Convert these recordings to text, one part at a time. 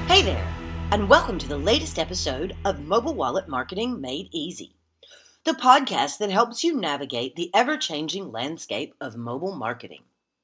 Hey there, and welcome to the latest episode of Mobile Wallet Marketing Made Easy, the podcast that helps you navigate the ever-changing landscape of mobile marketing.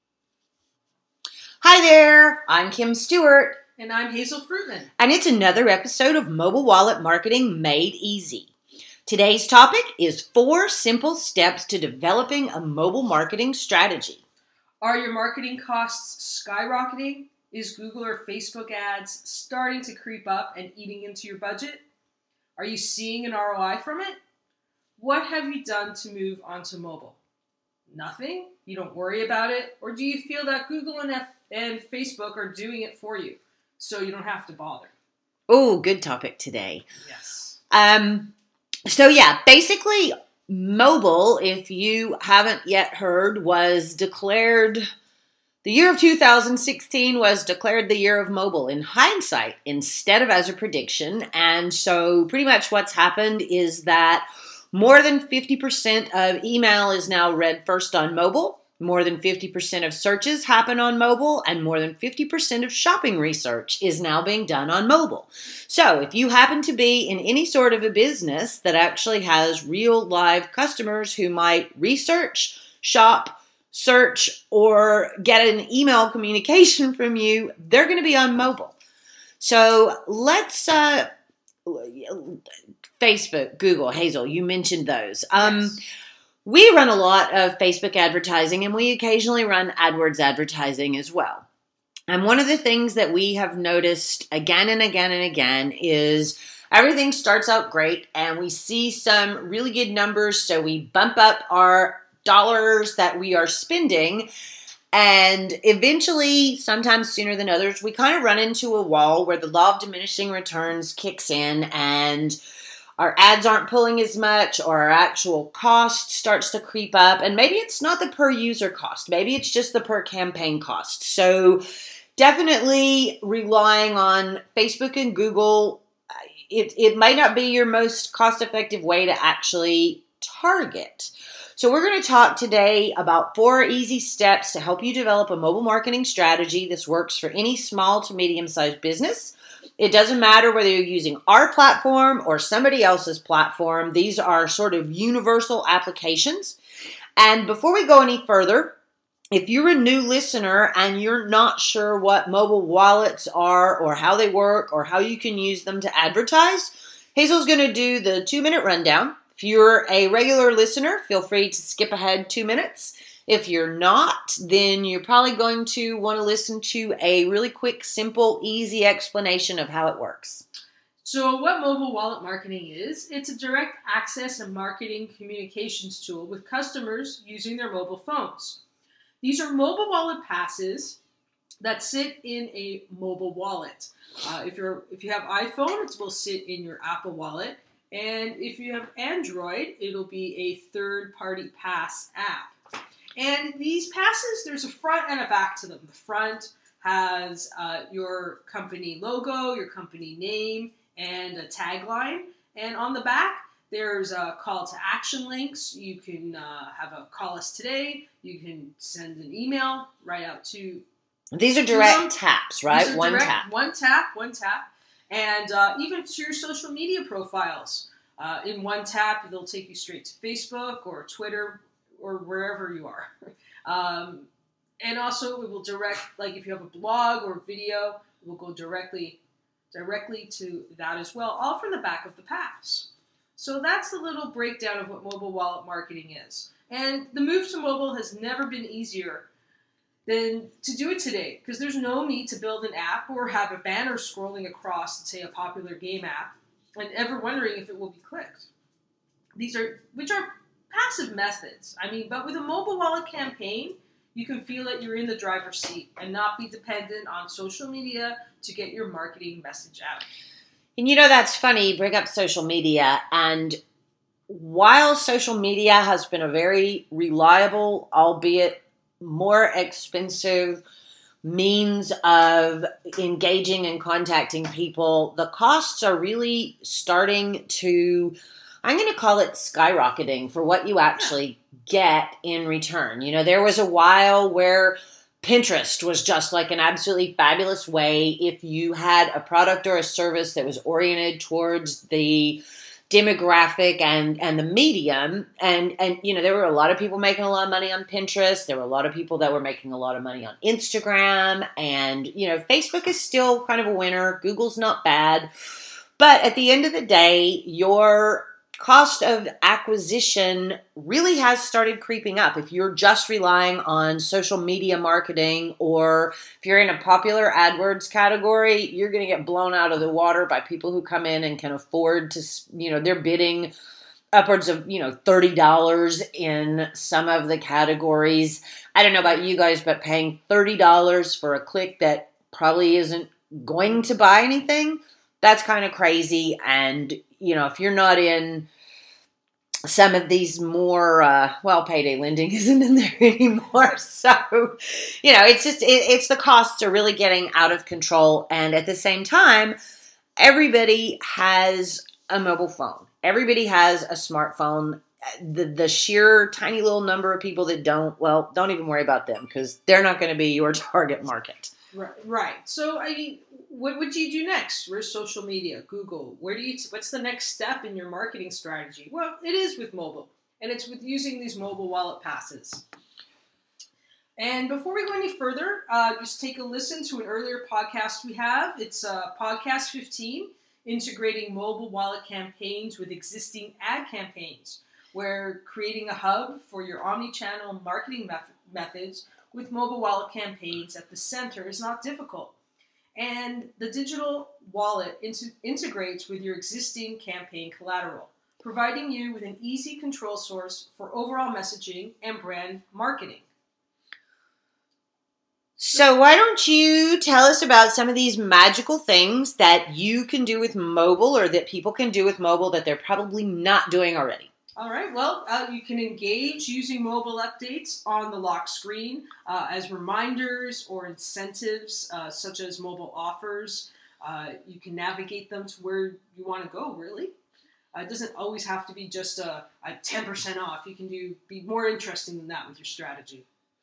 Hi there, I'm Kim Stewart. And I'm Hazel Fruitman. And it's another episode of Mobile Wallet Marketing Made Easy. Today's topic is 4 simple steps to developing a mobile marketing strategy. Are your marketing costs skyrocketing? Is Google or Facebook ads starting to creep up and eating into your budget? Are you seeing an ROI from it? What have you done to move onto mobile? Nothing? You don't worry about it? Or do you feel that Google and Facebook are doing it for you, so you don't have to bother? Oh, good topic today. Yes. Basically, mobile, if you haven't yet heard, was declared... The year of 2016 was declared the year of mobile in hindsight instead of as a prediction. And so pretty much what's happened is that more than 50% of email is now read first on mobile. More than 50% of searches happen on mobile, and more than 50% of shopping research is now being done on mobile. So if you happen to be in any sort of a business that actually has real live customers who might research, shop, search, or get an email communication from you, they're going to be on mobile. So let's, Facebook, Google, Hazel, you mentioned those. Yes. We run a lot of Facebook advertising, and we occasionally run AdWords advertising as well. And one of the things that we have noticed again and again and again is everything starts out great, and we see some really good numbers, so we bump up our dollars that we are spending, and eventually, sometimes sooner than others, we kind of run into a wall where the law of diminishing returns kicks in, and our ads aren't pulling as much, or our actual cost starts to creep up, and maybe it's not the per user cost, maybe it's just the per campaign cost. So definitely relying on Facebook and Google, it might not be your most cost-effective way to actually target. So we're going to talk today about 4 easy steps to help you develop a mobile marketing strategy. This works for any small to medium-sized business. It doesn't matter whether you're using our platform or somebody else's platform. These are sort of universal applications. And before we go any further, if you're a new listener and you're not sure what mobile wallets are or how they work or how you can use them to advertise, Hazel's going to do the 2-minute rundown. If you're a regular listener, feel free to skip ahead 2 minutes. If you're not, then you're probably going to want to listen to a really quick, simple, easy explanation of how it works. So what mobile wallet marketing is, it's a direct access and marketing communications tool with customers using their mobile phones. These are mobile wallet passes that sit in a mobile wallet. If you have iPhone, it will sit in your Apple Wallet. And if you have Android, it'll be a third-party pass app. And these passes, there's a front and a back to them. The front has your company logo, your company name, and a tagline. And on the back, there's a call to action links. You can have a call us today. You can send an email right out to... These are direct taps, right? One tap. One tap. And even to your social media profiles. In one tap, they'll take you straight to Facebook or Twitter or wherever you are. And also, it will direct, like if you have a blog or video, it will go directly to that as well, all from the back of the pass. So that's the little breakdown of what mobile wallet marketing is. And the move to mobile has never been easier than to do it today, because there's no need to build an app or have a banner scrolling across, say, a popular game app, and ever wondering if it will be clicked. Which are passive methods. But with a mobile wallet campaign, you can feel that you're in the driver's seat and not be dependent on social media to get your marketing message out. And that's funny, you bring up social media, and while social media has been a very reliable, albeit more expensive means of engaging and contacting people, the costs are really starting to, I'm going to call it skyrocketing for what you actually get in return. There was a while where Pinterest was just like an absolutely fabulous way if you had a product or a service that was oriented towards the demographic and the medium. And there were a lot of people making a lot of money on Pinterest. There were a lot of people that were making a lot of money on Instagram. And, Facebook is still kind of a winner. Google's not bad. But at the end of the day, your cost of acquisition really has started creeping up. If you're just relying on social media marketing, or if you're in a popular AdWords category, you're going to get blown out of the water by people who come in and can afford to, they're bidding upwards of, $30 in some of the categories. I don't know about you guys, but paying $30 for a click that probably isn't going to buy anything, that's kind of crazy. And, if you're not in some of these more, payday lending isn't in there anymore. So, it's the costs are really getting out of control. And at the same time, everybody has a mobile phone. Everybody has a smartphone. The sheer tiny little number of people that don't even worry about them, because they're not going to be your target market. Right. So, what would you do next? Where's social media? Google. What's the next step in your marketing strategy? Well, it is with mobile, and it's with using these mobile wallet passes. And before we go any further, just take a listen to an earlier podcast we have. It's podcast 15, integrating mobile wallet campaigns with existing ad campaigns, where creating a hub for your omni-channel marketing methods with mobile wallet campaigns at the center is not difficult. And the digital wallet integrates with your existing campaign collateral, providing you with an easy control source for overall messaging and brand marketing. So why don't you tell us about some of these magical things that you can do with mobile, or that people can do with mobile that they're probably not doing already? All right. Well, you can engage using mobile updates on the lock screen as reminders or incentives, such as mobile offers. You can navigate them to where you want to go, really. It doesn't always have to be just a 10% off. You can be more interesting than that with your strategy.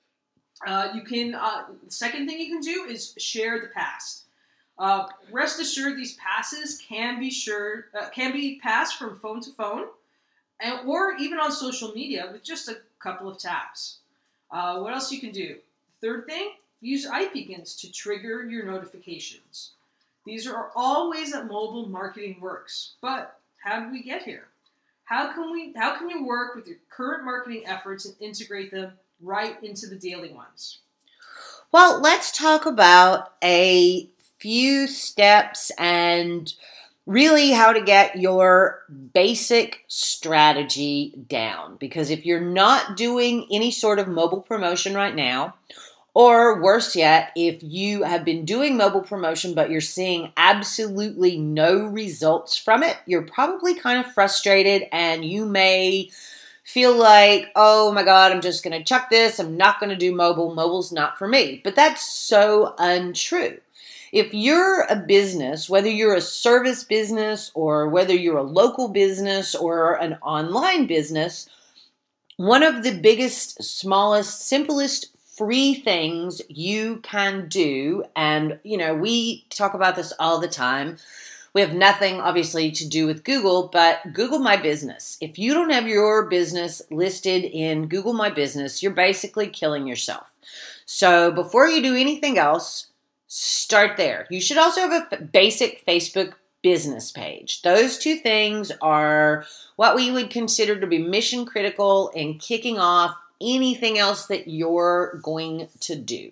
The second thing you can do is share the pass. Rest assured, these passes can be passed from phone to phone, or even on social media with just a couple of taps. What else you can do? Third thing, use iBeacons to trigger your notifications. These are all ways that mobile marketing works. But how did we get here? How can you work with your current marketing efforts and integrate them right into the daily ones? Well, let's talk about a few steps and really how to get your basic strategy down. Because if you're not doing any sort of mobile promotion right now, or worse yet, if you have been doing mobile promotion but you're seeing absolutely no results from it, you're probably kind of frustrated, and you may feel like, oh my God, I'm just going to chuck this. I'm not going to do mobile. Mobile's not for me. But that's so untrue. If you're a business, whether you're a service business or whether you're a local business or an online business, one of the biggest, smallest, simplest free things you can do, and we talk about this all the time. We have nothing, obviously, to do with Google, but Google My Business. If you don't have your business listed in Google My Business, you're basically killing yourself. So before you do anything else, start there. You should also have a basic Facebook business page. Those two things are what we would consider to be mission critical in kicking off anything else that you're going to do.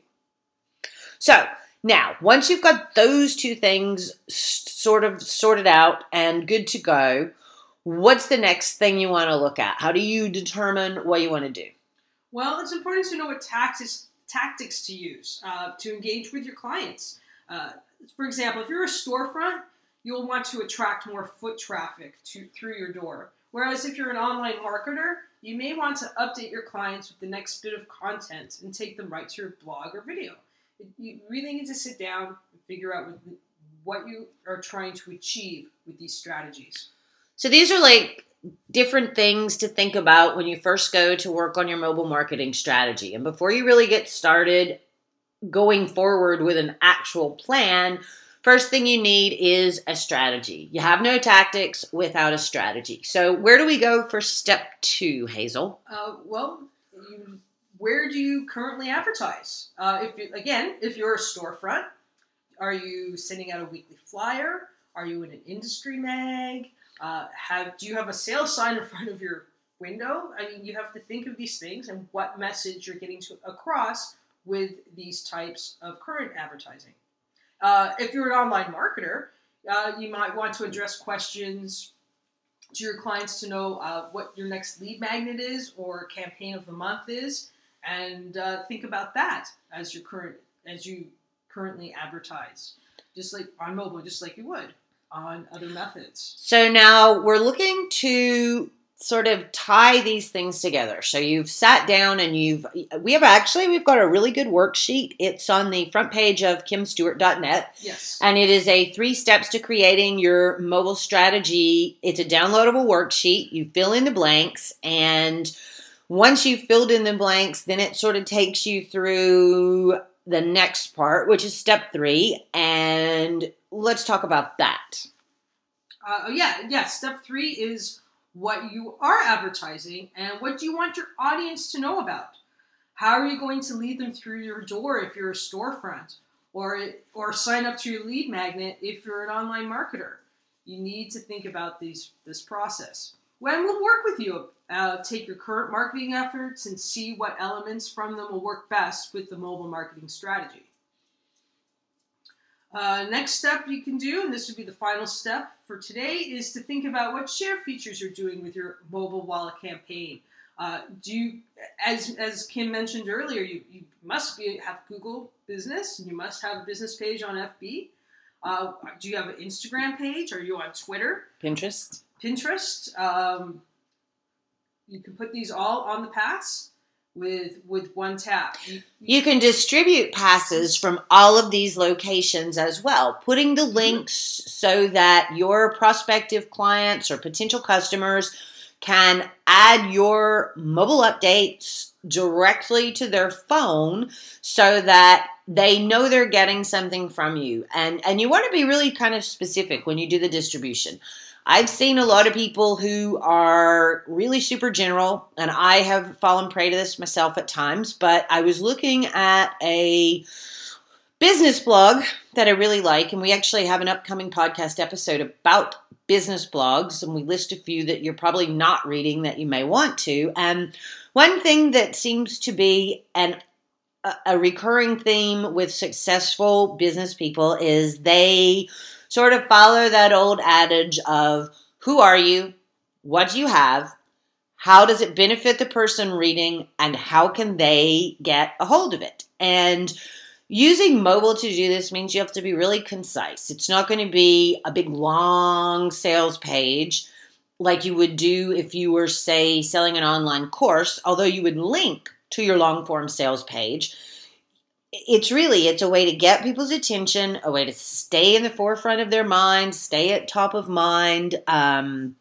So now, once you've got those two things sort of sorted out and good to go, what's the next thing you want to look at? How do you determine what you want to do? Well, it's important to know what tactics to use to engage with your clients. For example, if you're a storefront, you'll want to attract more foot traffic through your door. Whereas if you're an online marketer, you may want to update your clients with the next bit of content and take them right to your blog or video. You really need to sit down and figure out what you are trying to achieve with these strategies. So these are like different things to think about when you first go to work on your mobile marketing strategy. And before you really get started, going forward with an actual plan, first thing you need is a strategy. You have no tactics without a strategy. So where do we go for step 2, Hazel? Where do you currently advertise? If you're a storefront, are you sending out a weekly flyer? Are you in an industry mag? Do you have a sales sign in front of your window? I mean, you have to think of these things and what message you're getting across with these types of current advertising. If you're an online marketer, you might want to address questions to your clients to know what your next lead magnet is or campaign of the month is, and think about that as you currently advertise, just like on mobile, just like you would on other methods. So now we're looking to sort of tie these things together. So you've sat down and we've got a really good worksheet. It's on the front page of kimstewart.net. Yes. And it is a 3 steps to creating your mobile strategy. It's a downloadable worksheet. You fill in the blanks, and once you've filled in the blanks, then it sort of takes you through the next part, which is step 3. And let's talk about that. Step 3 is what you are advertising and what do you want your audience to know about. How are you going to lead them through your door if you're a storefront, or sign up to your lead magnet if you're an online marketer? You need to think about this process. When we'll work with you, take your current marketing efforts and see what elements from them will work best with the mobile marketing strategy. Next step you can do, and this would be the final step for today, is to think about what share features you're doing with your mobile wallet campaign. As Kim mentioned earlier, you must have Google Business, and you must have a business page on FB. Do you have an Instagram page? Are you on Twitter? Pinterest. You can put these all on the pass with one tap. You can distribute passes from all of these locations as well, putting the links so that your prospective clients or potential customers can add your mobile updates directly to their phone so that they know they're getting something from you. And you want to be really kind of specific when you do the distribution. I've seen a lot of people who are really super general, and I have fallen prey to this myself at times, but I was looking at a business blog that I really like, and we actually have an upcoming podcast episode about business blogs, and we list a few that you're probably not reading that you may want to. And one thing that seems to be a recurring theme with successful business people is they sort of follow that old adage of who are you, what do you have, how does it benefit the person reading, and how can they get a hold of it. And using mobile to do this means you have to be really concise. It's not going to be a big long sales page like you would do if you were, say, selling an online course, although you would link to your long form sales page. It's a way to get people's attention, a way to stay in the forefront of their mind, stay at top of mind. The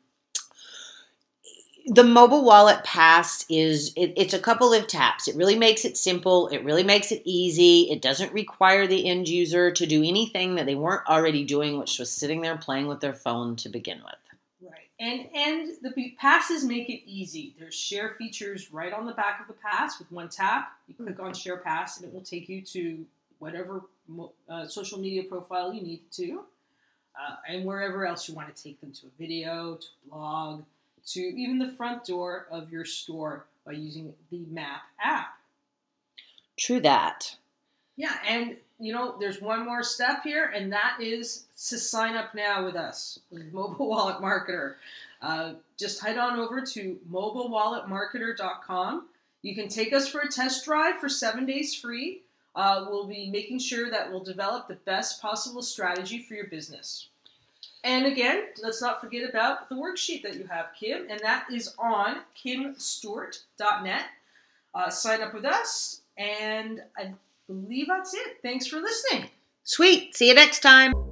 mobile wallet pass it's a couple of taps. It really makes it simple. It really makes it easy. It doesn't require the end user to do anything that they weren't already doing, which was sitting there playing with their phone to begin with. Right. And the passes make it easy. There's share features right on the back of the pass with one tap. You click on Share Pass and it will take you to whatever social media profile you need to, and wherever else you want to take them, to a video, to a blog, to even the front door of your store by using the Map app. True that. Yeah, and there's one more step here, and that is to sign up now with us, with Mobile Wallet Marketer. Just head on over to mobilewalletmarketer.com. You can take us for a test drive for 7 days free. We'll be making sure that we'll develop the best possible strategy for your business. And again, let's not forget about the worksheet that you have, Kim, and that is on kimstewart.net. Sign up with us, and I believe that's it. Thanks for listening. Sweet. See you next time.